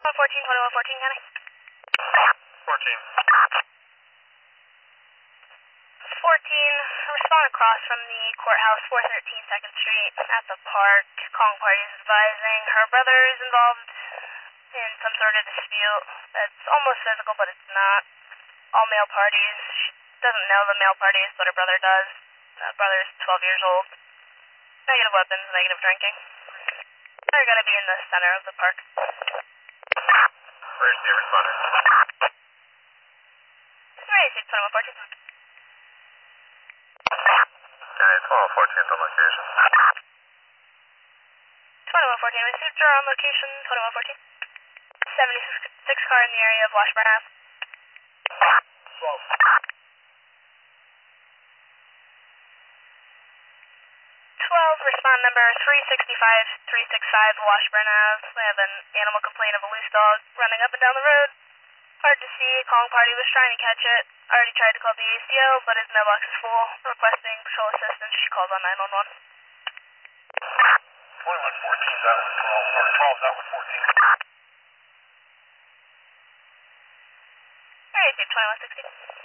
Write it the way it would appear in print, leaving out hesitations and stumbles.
2114, County. 14. 14, respond across from the courthouse, 413 2nd Street, at the park. Calling party is advising her brother is involved in some sort of dispute that's almost physical, but it's not. All male parties. She doesn't know the male parties, but her brother does. Brother's 12 years old. Negative weapons, negative drinking. They're going to be in the center of the park. Where's the responder? Ready, 2114. Okay, 1214 to location. 2114, received her on location, 2114. 76 car in the area of Washburn Ave. 12. 12, respond number 365365 Washburn Ave. We have an animal complaint of a loose dog running up and down the road. Hard to see, calling party was trying to catch it. Already tried to call the ACO, but his mailbox is full. Requesting patrol assistance, she calls on 911. 2114's out with 12, or 12's out with 14. Alright, 2160.